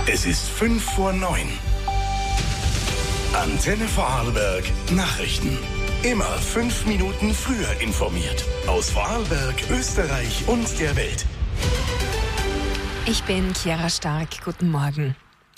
Es ist 5:05. Antenne Vorarlberg Nachrichten. Immer 5 Minuten früher informiert. Aus Vorarlberg, Österreich und der Welt. Ich bin Chiara Stark. Guten Morgen.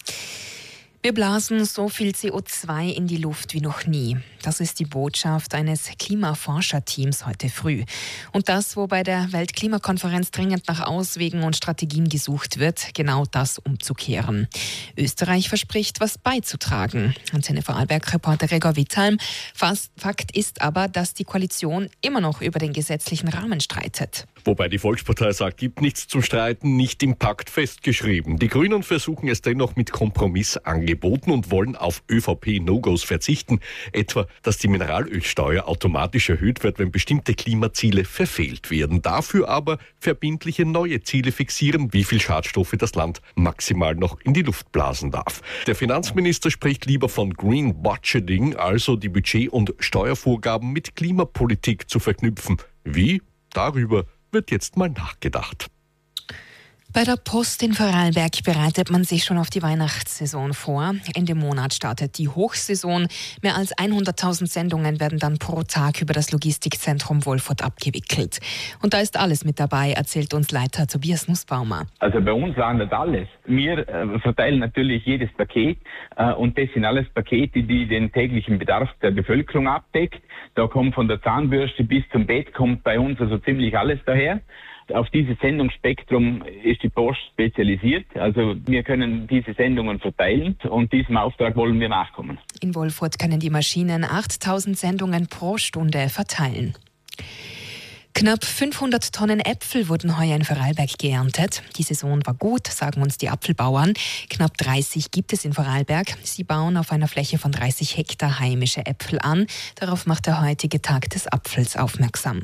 Wir blasen so viel CO2 in die Luft wie noch nie. Das ist die Botschaft eines Klimaforscherteams heute früh. Und das, wo bei der Weltklimakonferenz dringend nach Auswegen und Strategien gesucht wird, genau das umzukehren. Österreich verspricht, was beizutragen. Antenne Vorarlberg-Reporter Gregor Withalm. Fakt ist aber, dass die Koalition immer noch über den gesetzlichen Rahmen streitet. Wobei die Volkspartei sagt, gibt nichts zum Streiten, nicht im Pakt festgeschrieben. Die Grünen versuchen es dennoch mit Kompromissangeboten und wollen auf ÖVP-No-Gos verzichten. Etwa, dass die Mineralölsteuer automatisch erhöht wird, wenn bestimmte Klimaziele verfehlt werden. Dafür aber verbindliche neue Ziele fixieren, wie viel Schadstoffe das Land maximal noch in die Luft blasen darf. Der Finanzminister spricht lieber von Green Budgeting, also die Budget- und Steuervorgaben mit Klimapolitik zu verknüpfen. Wie? Darüber wird jetzt mal nachgedacht. Bei der Post in Vorarlberg bereitet man sich schon auf die Weihnachtssaison vor. Ende Monat startet die Hochsaison. Mehr als 100.000 Sendungen werden dann pro Tag über das Logistikzentrum Wolfurt abgewickelt. Und da ist alles mit dabei, erzählt uns Leiter Tobias Nussbaumer. Also bei uns landet alles. Wir verteilen natürlich jedes Paket und das sind alles Pakete, die den täglichen Bedarf der Bevölkerung abdeckt. Da kommt von der Zahnbürste bis zum Bett kommt bei uns also ziemlich alles daher. Auf dieses Sendungsspektrum ist die Post spezialisiert. Also wir können diese Sendungen verteilen und diesem Auftrag wollen wir nachkommen. In Wolfurt können die Maschinen 8.000 Sendungen pro Stunde verteilen. Knapp 500 Tonnen Äpfel wurden heuer in Vorarlberg geerntet. Die Saison war gut, sagen uns die Apfelbauern. Knapp 30 gibt es in Vorarlberg. Sie bauen auf einer Fläche von 30 Hektar heimische Äpfel an. Darauf macht der heutige Tag des Apfels aufmerksam.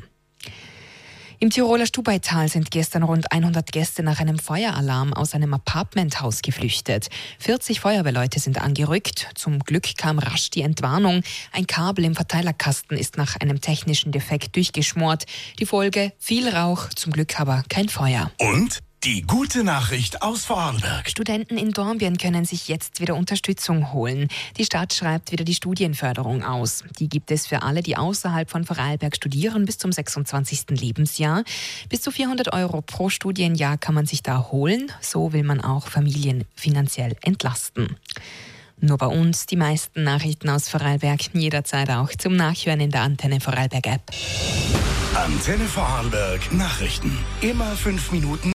Im Tiroler Stubaital sind gestern rund 100 Gäste nach einem Feueralarm aus einem Apartmenthaus geflüchtet. 40 Feuerwehrleute sind angerückt. Zum Glück kam rasch die Entwarnung. Ein Kabel im Verteilerkasten ist nach einem technischen Defekt durchgeschmort. Die Folge: viel Rauch, zum Glück aber kein Feuer. Und die gute Nachricht aus Vorarlberg. Studenten in Dornbirn können sich jetzt wieder Unterstützung holen. Die Stadt schreibt wieder die Studienförderung aus. Die gibt es für alle, die außerhalb von Vorarlberg studieren, bis zum 26. Lebensjahr. Bis zu 400 € pro Studienjahr kann man sich da holen. So will man auch Familien finanziell entlasten. Nur bei uns die meisten Nachrichten aus Vorarlberg, jederzeit auch zum Nachhören in der Antenne Vorarlberg App. Antenne Vorarlberg Nachrichten. Immer 5 Minuten